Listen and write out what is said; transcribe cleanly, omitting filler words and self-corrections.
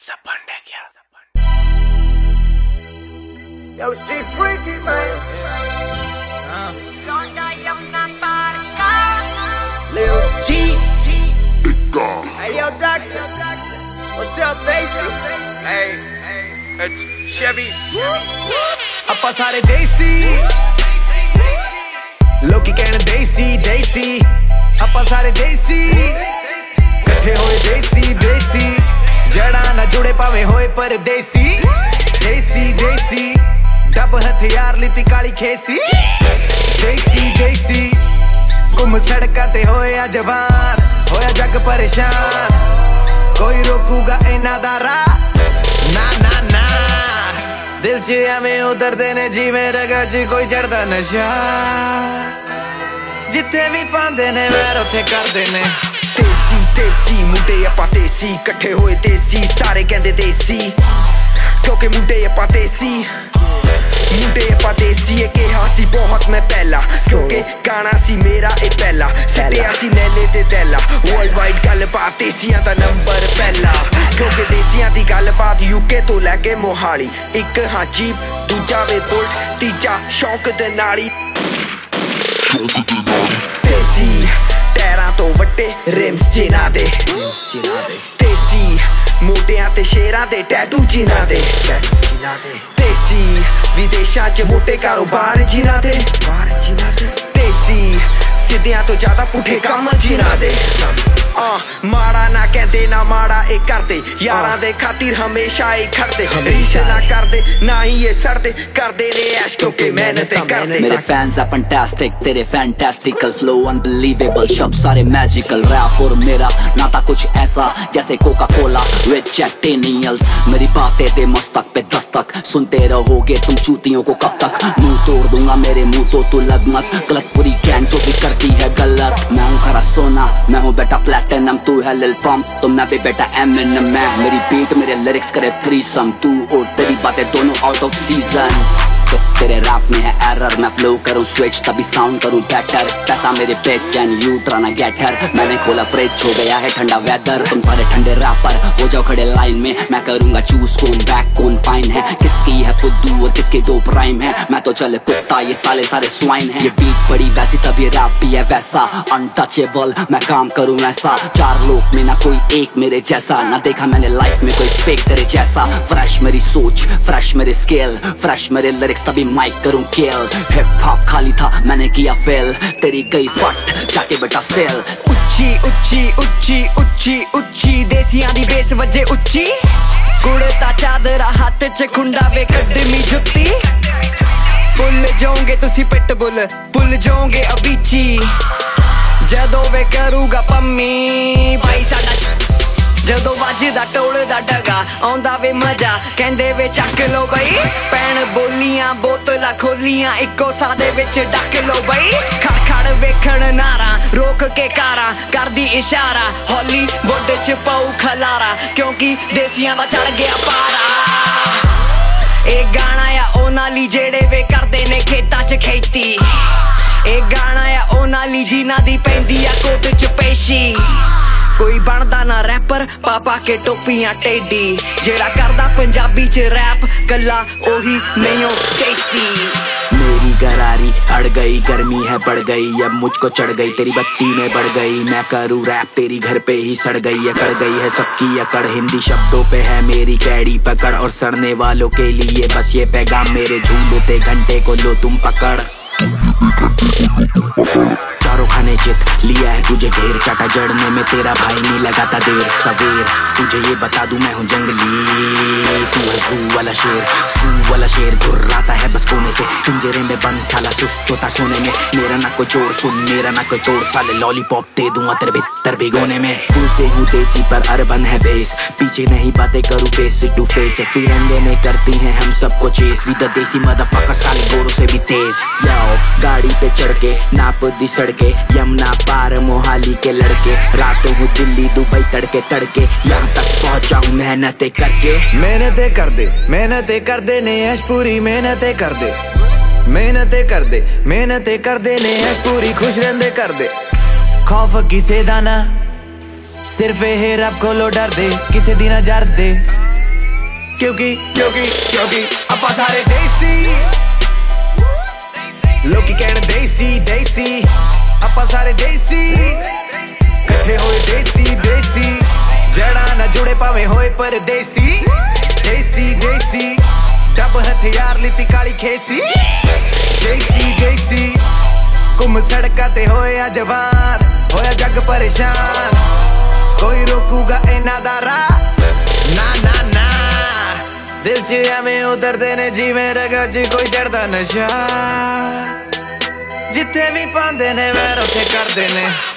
सपन है क्या? Yo, she freaky, man. Lil G. Hey, yo, doctor. What's up, Daisy? Hey, it's Chevy. ਆਪਾਂ ਸਾਰੇ ਦੇਸੀ ਲੋਕੀ ਕਹਿਣ ਦੇਸੀ ਦੇਸੀ ਆਪਾਂ ਸਾਰੇ ਦੇਸੀ ਇਕੱਠੇ ਹੋਏ ਦੇਸੀ ਦੇਸੀ ਜੜਾਂ ਨਾ ਜੁੜੇ ਭਾਵੇਂ ਹੋਏ ਪਰਦੇਸੀ ਦੇਸੀ ਦੇਸੀ ਡੱਬ ਹਥਿਆਰ ਲਿੱਤੀ ਕਾਲੀ ਖੇਸੀ ਦੇਸੀ ਦੇਸੀ ਘੁੰਮ ਸੜਕਾਂ ਤੇ ਹੋਇਆ ਜਵਾਨ ਹੋਇਆ ਜੱਗ ਪਰੇਸ਼ਾਨ ਕੋਈ ਰੋਕੂਗਾ ਇਹਨਾਂ ਦਾ ਰਾਹ ਨਾ ਨਾ ਨਾ दिल च एवें उतरदे ने जिवें रगा च कोई चढ़दा नशा जिथे भी पांदे ने वैर उत्थे करदे ने देसी देसी मुंडे आपां देसी इकट्ठे होए देसी सारे कहंदे देसी क्योंकि मुंडे आपां देसी मुंडे आपां देसी ये कहा सी बहुत मैं पहला क्योंकि गाना सी मेरा ए पहला सिटिया सी नैले ते तैला वर्ल्ड वाइड गलबात देसियां दा नंबर पहला क्योंकि देसियां दी गलबात यूके तो लैके मोहाली एक हाँ जीप दूजा वे बुल्ट तीजा शौक दे नाली देसी टैरां तो वट्टे रिम्स जिन्हां दे देसी मोटियां ते शेरां दे टैटू जिन्हां दे देसी विदेशां च मोटे कारोबार जिन्हां दे देसी सिद्धियां तो ज्यादा पुठे कम जिन्हां दे माड़ा ना कहते ना माड़ा ए करते यारां दे खातिर हमेशा ए खड़ते रीश ना करते ना ही ये सड़ते करते ने ऐश क्योंकि मेहनत करते मेरे फैंस are fantastic तेरे fantastical flow unbelievable शब्द सारे magical रैप और मेरा नाता कुछ ऐसा जैसे Coca Cola with Jack Daniels मेरी बातें दे मस्तक पे दस्तक सुनते रहोगे तुम चूतियों को कब तक मुंह तोड़ दूंगा मेरे मुंह तो तू लग मत गलत पूरी गैंग जो भी करती है गलत मैं हूँ खरा सोना मैं हूँ बेटा प्लैटिनम तू है लिल पंप तो मैं भी बेटा एमिनेम मैं मेरी बीट मेरे लिरिक्स करे थ्रीसम तू और तेरी बातें दोनों आउट ऑफ सीजन तो तेरे रैप में है एरर मैं फ्लो करूँ स्विच तभी साउंड करूँ बेटर पैसा मेरे पिच एंड यू ट्राना गेट हर मैंने खोला फ्रिज हो गया है ठंडा वेदर तुम सारे ठंडे रैपर हो जाओ खड़े लाइन में मैं करूँगा चूज कौन बैक कौन फाइन है किसकी है फुद्दू और किसकी डोप राइम है मैं तो चले कुत्ता ये साले सारे स्वाइन है ये बीट बड़ी वैसी तभी रैप भी है वैसा अनटचेबल मैं काम करूँ ऐसा चार लोग में ना कोई एक मेरे जैसा ना देखा मैंने लाइफ में कोई फेक तेरे जैसा फ्रेश मेरी सोच फ्रेश मेरे स्केल फ्रेश मेरे लिरिक्स तभी माइक करूं केल हिप हॉप खाली था मैंने किया फेल तेरी गई फट जाके बेटा सेल उच्ची उच्ची उच्ची उच्ची उच्ची देसियां दी बेस वजे उच्ची कुड़ता चादरा हाथ च खुंडा वे कड्डमी जुत्ती भुल जाओगे तुसी पिटबुल भुल जाओगे अबीची जदों वे करूगा पम्मी भाई साडा जदों वजदा टोलदा डगा आउंदा वे मजा कहंदे वे चक लो बई पैण बोलियां बोतलां खोलियां इक्को सादे विच डक लो बई खड़ खड़ वेखण नारा रोक के कारा करदी इशारा हॉलीवुड च पाऊ खलारा क्योंकि देसियां दा चढ़ गया पारा ए गाना या ओना ली जेड़े वे करदे ने खेतां च खेती ए गाना या ओना ली जिन्हां दी पैंदी आ कोट च पेशी कोई बनदा ना रैपर पापा के टोपियां टेडी जेड़ा करदा पंजाबी च रैप कल्ला ओही नहीं हो देसी मेरी गरारी अड़ गई गर्मी है बढ़ गई अब मुझको चढ़ गई तेरी बत्ती में बढ़ गई मैं करूँ रैप तेरी घर पे ही सड़ गई अकड़ गई है सबकी अकड़ हिंदी शब्दों पे है मेरी कैडी पकड़ और सड़ने वालों के लिए बस ये पैगाम मेरे झूलते घंटे को लो तुम पकड़ चारों खाने चित लिया है तुझे ढेर चाटा जड़ने में तेरा भाई नहीं लगाता देर सवेर तुझे ये बता दूं मैं हूँ जंगली तू है जू वाला शेर घुर्राता है बस कोने से पिंजरे में बंद साला सुस्त होता सोने में मेरा ना कोई चोर सुन मेरा ना कोई तोड़ साले लॉलीपॉप दे दूंगा तेरे भीतर भिगोने में फूल से हूँ देसी पर अर्बन है बेस पीछे नहीं बातें करूँ फेस टू फेस फिरंगे में करती हैं हम सबको चेस विद देसी मदरफकर साले गोरों से भी तेज जाओ गाड़ी पे चढ़ के नाप दी सड़के यमुना पार मोहाली के लड़के रातों हूँ दिल्ली दुबई तड़के तड़के यहाँ तक पहुँचा हूँ मेहनतें करके मेहनतें कर दे ने ऐश पूरी मेहनतें कर दे मेहनतें कर दे ने ऐश पूरी खुश रहंदे कर दे खौफ किसे दा ना सिर्फ ये रब कोलो डर दे किसे दी ना जर दे ਕਿਉਂਕਿ ਆਪਾਂ ਸਾਰੇ ਦੇਸੀ ਲੋਕੀ ਕਹਿਣ ਦੇਸੀ ਆਪਾਂ ਸਾਰੇ ਦੇਸੀ ਇਕੱਠੇ ਹੋਏ ਦੇਸੀ ਜੜਾਂ ਨਾ ਜੁੜੇ ਭਾਵੇਂ ਹੋਏ ਪਰਦੇਸੀ ਦੇਸੀ ਡੱਬ ਹਥਿਆਰ ਲਿੱਤੀ ਕਾਲੀ ਖੇਸੀ ਦੇਸੀ ਘੁੰਮ ਸੜਕਾਂ ਤੇ ਹੋਇਆ ਜਵਾਨ ਹੋਇਆ ਜੱਗ ਪਰੇਸ਼ਾਨ ਕੋਈ ਰੋਕੂਗਾ ਇਹਨਾਂ ਦਾ ਰਾਹ ਨਾ ਦਿਲ 'ਚ ਐਵੇਂ ਉਤਰਦੇ ਨੇ ਜਿਵੇਂ ਰਗਾਂ 'ਚ ਕੋਈ ਚੜਦਾ ਨਸ਼ਾ ਜਿੱਥੇ ਵੀ ਪਾਉਂਦੇ ਨੇ ਵੈਰ ਉੱਥੇ ਕਰਦੇ ਨੇ